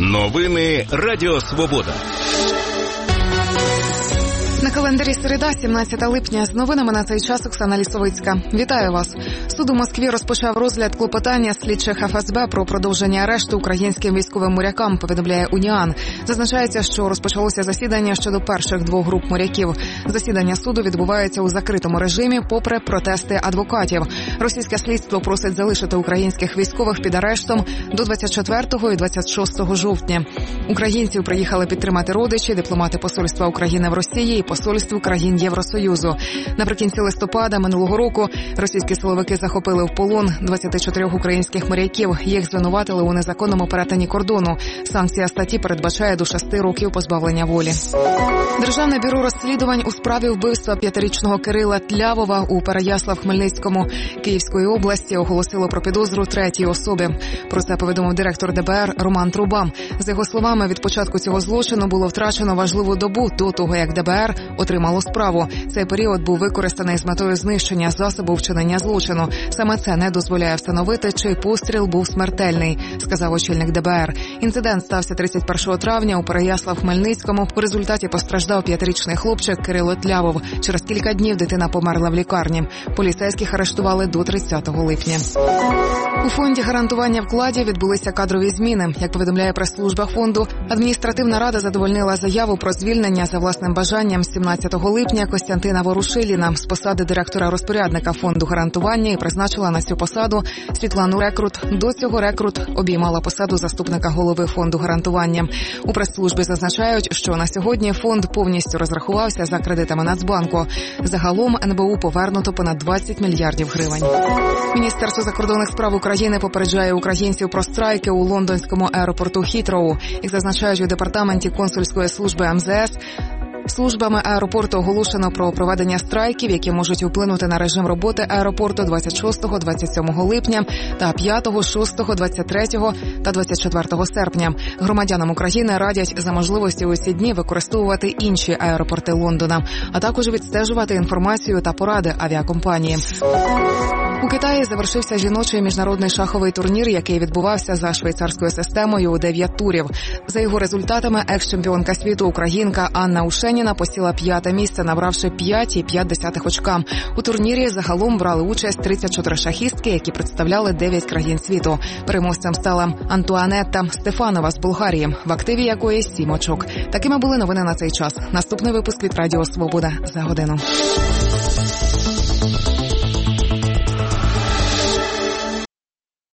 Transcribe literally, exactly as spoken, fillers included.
Новини Радіо Свобода. На календарі середа, сімнадцятого липня. З новинами на цей час Оксана Лісовицька. Вітаю вас. Суд у Москві розпочав розгляд клопотання слідчих еф ес бе про продовження арешту українським військовим морякам, повідомляє Уніан. Зазначається, що розпочалося засідання щодо перших двох груп моряків. Засідання суду відбувається у закритому режимі, попри протести адвокатів. Російське слідство просить залишити українських військових під арештом до двадцять четвертого і двадцять шостого жовтня. Українців приїхали підтримати родичі, дипломати посольства України в Росії і посольств країн Євросоюзу. Наприкінці листопада минулого року російські силовики захопили в полон двадцять чотири українських моряків. Їх звинуватили у незаконному перетині кордону. Санкція статті передбачає до шести років позбавлення волі. Державне бюро розслідувань у справі вбивства п'ятирічного Кирила Тлявова у Переяслав-Хмельницькому Київської області оголосило про підозру третій особі. Про це повідомив директор де бе ер Роман Труба. За його словами, від початку цього злочину було втрачено важливу добу до того, як де бе ер отримало справу. Цей період був використаний з метою знищення засобу вчинення злочину. Саме це не дозволяє встановити, чи постріл був смертельний, сказав очільник де бе ер. Інцидент стався тридцять першого травня у Переяслав-Хмельницькому. У результаті постраждав п'ятирічний хлопчик Кирило Тлявов. Через кілька днів дитина померла в лікарні. Поліцейських арештували до тридцятого липня. У фонді гарантування вкладів відбулися кадрові зміни. Як повідомляє прес-служба фонду, адміністративна рада задовольнила заяву про звільнення за власним бажанням сімнадцятого липня Костянтина Ворушиліна з посади директора-розпорядника фонду гарантування і призначила на цю посаду Світлану Рекрут. До цього Рекрут обіймала посаду заступника голови фонду гарантування. У прес-службі зазначають, що на сьогодні фонд повністю розрахувався за кредитами Нацбанку. Загалом ен бе у повернуто понад двадцять мільярдів гривень. Міністерство закордонних справ України попереджає українців про страйки у лондонському аеропорту Хітроу. Як зазначають у департаменті консульської служби ем зе ес, службами аеропорту оголошено про проведення страйків, які можуть вплинути на режим роботи аеропорту двадцять шостого - двадцять сьомого липня та п'ятого, шостого, двадцять третього та двадцять четвертого серпня. Громадянам України радять за можливості у ці дні використовувати інші аеропорти Лондона, а також відстежувати інформацію та поради авіакомпанії. У Китаї завершився жіночий міжнародний шаховий турнір, який відбувався за швейцарською системою у дев'ять турів. За його результатами екс-чемпіонка світу українка Анна Ушеніна посіла п'яте місце, набравши п'ять цілих п'ять десятих очка. У турнірі загалом брали участь тридцять чотири шахістки, які представляли дев'ять країн світу. Переможцем стала Антуанетта Стефанова з Болгарії, в активі якої сім очок. Такими були новини на цей час. Наступний випуск від Радіо Свобода за годину.